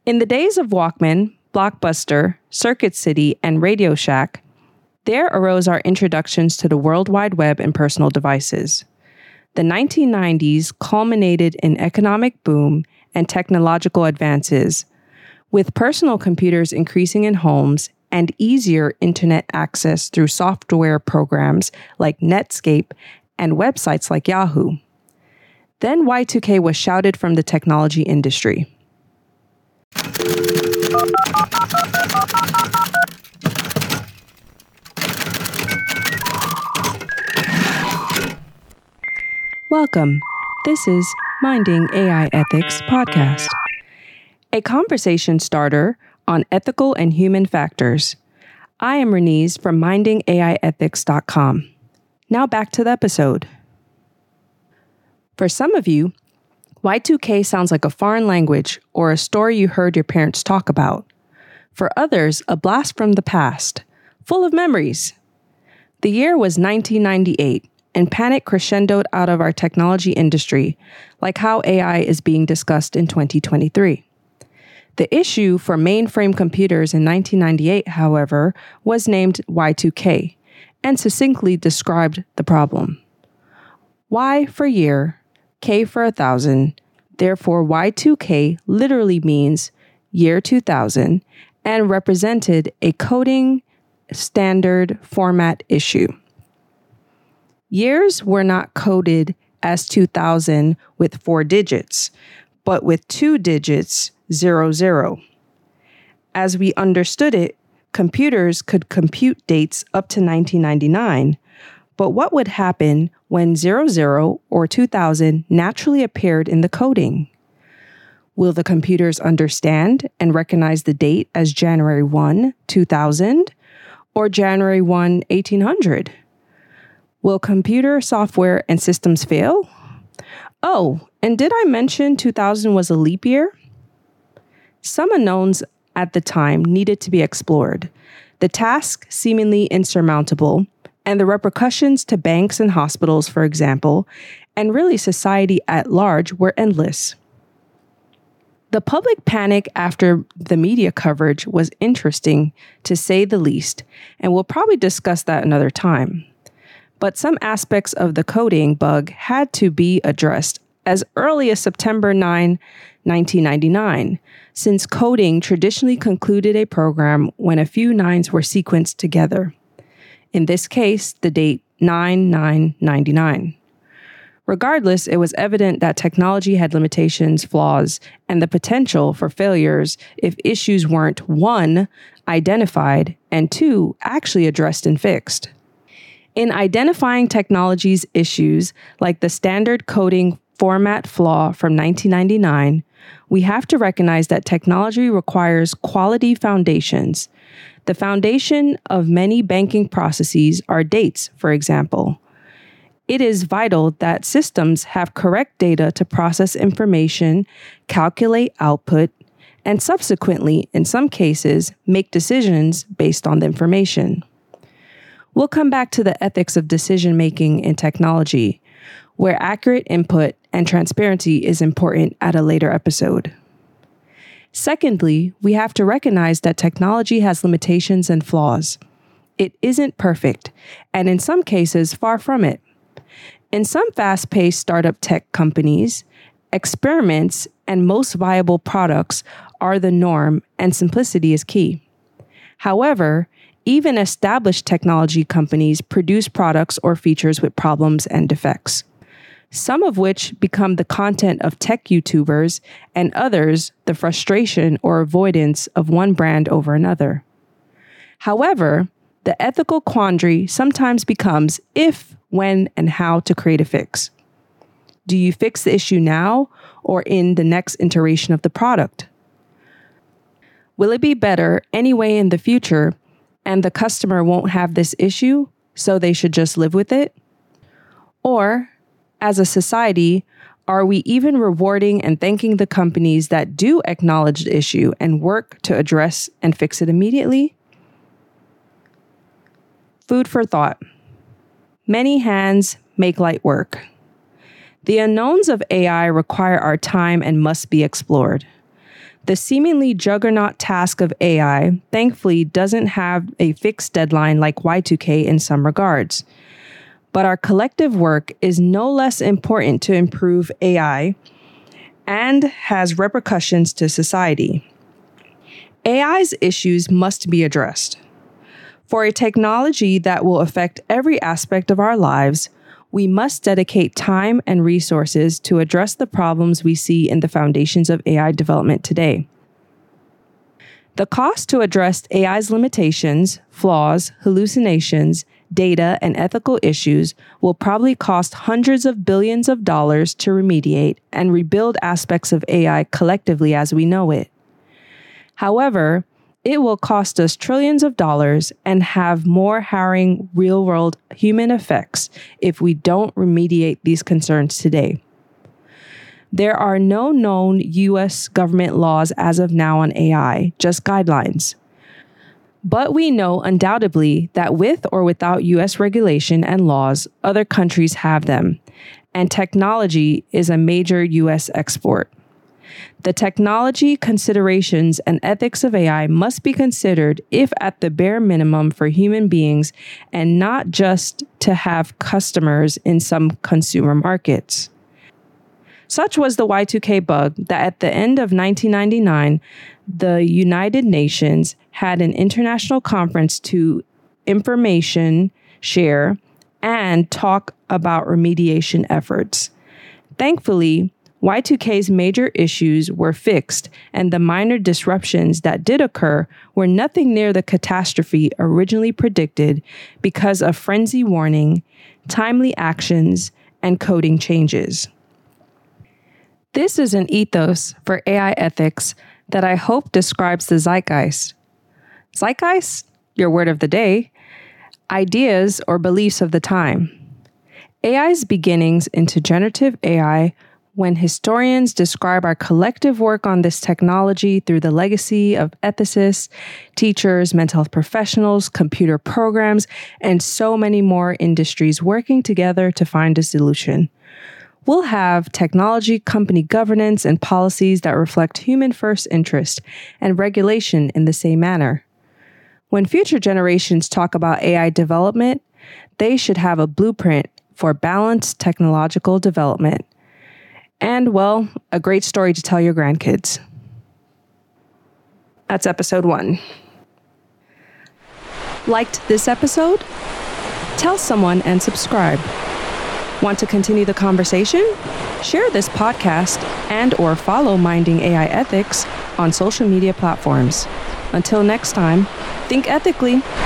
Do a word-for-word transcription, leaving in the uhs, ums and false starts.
In the days of Walkman, Blockbuster, Circuit City, and Radio Shack, there arose our introductions to the World Wide Web and personal devices. The nineteen nineties culminated in economic boom and technological advances, with personal computers increasing in homes and easier internet access through software programs like Netscape and websites like Yahoo. Then Y two K was shouted from the technology industry. Welcome. This is Minding A I Ethics Podcast, a conversation starter on ethical and human factors. I am Renese from minding A I ethics dot com. Now back to the episode. For some of you, Y two K sounds like a foreign language or a story you heard your parents talk about. For others, a blast from the past, full of memories. The year was nineteen ninety-eight, and panic crescendoed out of our technology industry, like how A I is being discussed in twenty twenty-three. The issue for mainframe computers in nineteen ninety-eight, however, was named Y two K and succinctly described the problem. Y for year, K for a thousand, therefore Y two K literally means year two thousand and represented a coding standard format issue. Years were not coded as two thousand with four digits, but with two digits, zero, zero. As we understood it, computers could compute dates up to nineteen ninety-nine, but what would happen when zero, zero or two thousand naturally appeared in the coding? Will the computers understand and recognize the date as January first, two thousand or January first, eighteen hundred? Will computer software and systems fail? Oh, and did I mention two thousand was a leap year? Some unknowns at the time needed to be explored, the task seemingly insurmountable, and the repercussions to banks and hospitals, for example, and really society at large were endless. The public panic after the media coverage was interesting, to say the least, and we'll probably discuss that another time. But some aspects of the coding bug had to be addressed as early as September ninth, nineteen ninety-nine, since coding traditionally concluded a program when a few nines were sequenced together. In this case, the date nine nine ninety-nine. Regardless, it was evident that technology had limitations, flaws, and the potential for failures if issues weren't, one, identified, and two, actually addressed and fixed. In identifying technology's issues, like the standard coding format flaw from nineteen ninety-nine, we have to recognize that technology requires quality foundations. The foundation of many banking processes are dates, for example. It is vital that systems have correct data to process information, calculate output, and subsequently, in some cases, make decisions based on the information. We'll come back to the ethics of decision-making in technology, where accurate input and transparency is important at a later episode. Secondly, we have to recognize that technology has limitations and flaws. It isn't perfect, and in some cases, far from it. In some fast-paced startup tech companies, experiments and most viable products are the norm, and simplicity is key. However, even established technology companies produce products or features with problems and defects, some of which become the content of tech YouTubers and others the frustration or avoidance of one brand over another. However, the ethical quandary sometimes becomes if, when, and how to create a fix. Do you fix the issue now or in the next iteration of the product? Will it be better anyway in the future and the customer won't have this issue, so they should just live with it? Or, as a society, are we even rewarding and thanking the companies that do acknowledge the issue and work to address and fix it immediately? Food for thought. Many hands make light work. The unknowns of A I require our time and must be explored. The seemingly juggernaut task of A I, thankfully, doesn't have a fixed deadline like Y two K in some regards. But our collective work is no less important to improve A I and has repercussions to society. A I's issues must be addressed. For a technology that will affect every aspect of our lives, we must dedicate time and resources to address the problems we see in the foundations of A I development today. The cost to address A I's limitations, flaws, hallucinations, data, and ethical issues will probably cost hundreds of billions of dollars to remediate and rebuild aspects of A I collectively as we know it. However, it will cost us trillions of dollars and have more harrowing real-world human effects if we don't remediate these concerns today. There are no known U S government laws as of now on A I, just guidelines. But we know undoubtedly that with or without U S regulation and laws, other countries have them, and technology is a major U S export. The technology, considerations, and ethics of A I must be considered, if at the bare minimum, for human beings and not just to have customers in some consumer markets. Such was the Y two K bug that at the end of nineteen ninety-nine, the United Nations had an international conference to information share and talk about remediation efforts. Thankfully, Y two K's major issues were fixed, and the minor disruptions that did occur were nothing near the catastrophe originally predicted because of frenzy warning, timely actions, and coding changes. This is an ethos for A I ethics that I hope describes the zeitgeist. Zeitgeist, your word of the day, ideas or beliefs of the time. A I's beginnings into generative A I, when historians describe our collective work on this technology through the legacy of ethicists, teachers, mental health professionals, computer programs, and so many more industries working together to find a solution. We'll have technology, company governance, and policies that reflect human first interest and regulation in the same manner. When future generations talk about A I development, they should have a blueprint for balanced technological development. And, well, a great story to tell your grandkids. That's episode one. Liked this episode? Tell someone and subscribe. Want to continue the conversation? Share this podcast and or follow Minding A I Ethics on social media platforms. Until next time, think ethically.